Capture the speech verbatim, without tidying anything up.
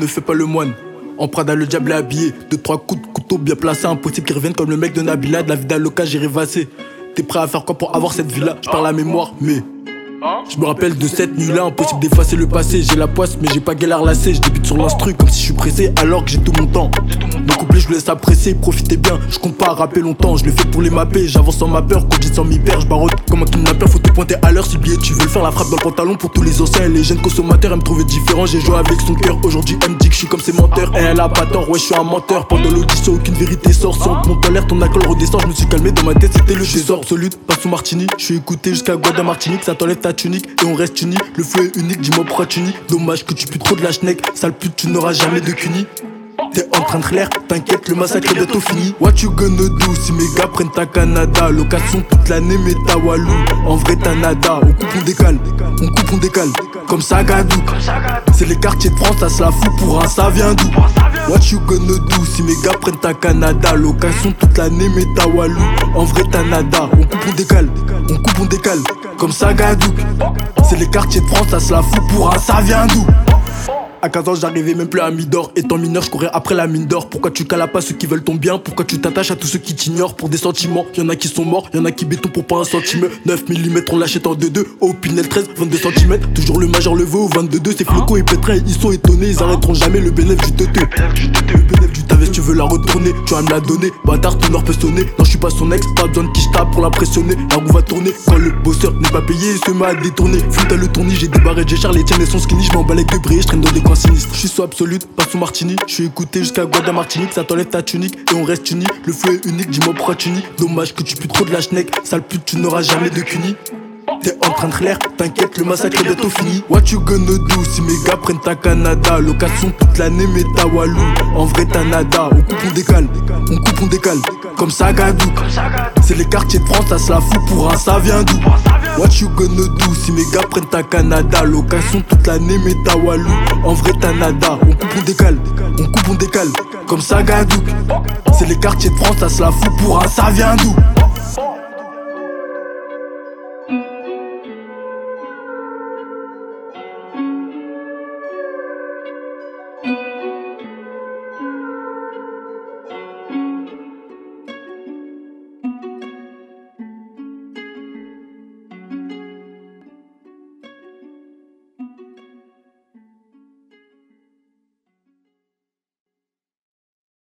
fais pas le moine. En Prada, le diable est habillé. Deux, trois coups de couteau bien placés. Impossible qu'ils reviennent comme le mec de Nabila. De la vie d'Aloca, j'ai rêvassé. T'es prêt à faire quoi pour avoir cette vie-là? Je parle à mémoire, mais. Je me rappelle de cette nuit-là, impossible d'effacer le passé. J'ai la poisse, mais j'ai pas galère lassée. Je débute sur l'instru comme si je suis pressé, alors que j'ai tout mon temps. Mon couplet, je vous laisse apprécier, profitez bien. Je compte pas à rapper longtemps, je le fais pour les mapper. J'avance sans ma peur, quand je dis sans m'y perdre. Je barotte comme un kidnappeur, faut te pointer à l'heure. Si le billet, tu veux le faire, la frappe dans le pantalon pour tous les anciens et les jeunes consommateurs. Elle me trouvait différent, j'ai joué avec son cœur. Aujourd'hui, elle me dit que je suis comme ses menteurs. Et elle a pas tort, ouais, je suis un menteur. Pendant l'audition, aucune vérité sort. Si on te monte en l'air, ton alcool redescend. Je me suis calmé dans ma tête, c'était le désordre absolu. Pas sous Martini, je suis écouté jusqu'à Guada Martinique. Ça t'enlève ta tunique et on reste unis. Le feu est unique, dis-moi pourquoi tu nies. Dommage que tu pues trop de la schneck. Sale pute, tu n'auras jamais de cuni. T'es en train de clair, t'inquiète, le massacre est bientôt fini. What you gonna do si mes gars prennent ta Canada? Location toute l'année, mais ta Walou. En vrai, t'as nada. On coupe, on décale. On coupe, on décale. Comme ça, Gadou. C'est les quartiers de France, ça se la fout pour un, ça vient d'où? What you gonna do si mes gars prennent ta Canada? Location toute l'année, mais ta Walou. En vrai, t'as nada. On coupe, on décale. On coupe, on décale. Comme ça, Gadou. C'est les quartiers de France, ça se la fout pour un, ça vient d'où? À quinze ans j'arrivais même plus à Midor. Étant mineur je courais après la mine d'or. Pourquoi tu cales pas ceux qui veulent ton bien? Pourquoi tu t'attaches à tous ceux qui t'ignorent pour des sentiments? Y'en a qui sont morts, y'en a qui béton pour pas un centime. Neuf millimètres on l'achète en deux deux. Au Pinel treize, vingt-deux centimètres. Toujours le major le veut au vingt-deux deux. Ces flocos et pétrins ils sont étonnés. Ils arrêteront jamais le bénéfice du teuteux. Le bénéfice du t'avais, tu veux la retourner, tu vas me la donner. Bâtard ton or peut sonner. Non je suis pas son ex, pas besoin de qui je tape pour l'impressionner. La roue va tourner quand le bosseur n'est pas payé. Il se met à détourner. Flûte à le tournis, j'ai des barrettes, j'ai Charles, les tiennes et son skinny. Je m'en bats avec de briller, je traîne dans des coins sinistres. Je suis soit absolute, pas sous Martini. Je suis écouté jusqu'à Guada Martinique. Ça t'enlève ta tunique et on reste unis. Le feu est unique, dis-moi pourquoi tu nies. Dommage que tu pues trop de la schneck. Sale pute, tu n'auras jamais de cuni. T'es en train de clair, t'inquiète, le massacre est bientôt fini. What you gonna do si mes gars prennent ta Canada? Location toute l'année, mais ta Walou. En vrai, t'as nada. On coupe, on décale. On coupe, on décale. Comme ça, Gadou. C'est les quartiers de France, ça se la fout pour un, ça vient d'où? What you gonna do si mes gars prennent ta Canada? Location toute l'année, mais ta Walou. En vrai, t'as nada. On coupe, on décale. On coupe, on décale. Comme ça, Gadou. C'est les quartiers de France, ça se la fout pour un, ça vient d'où?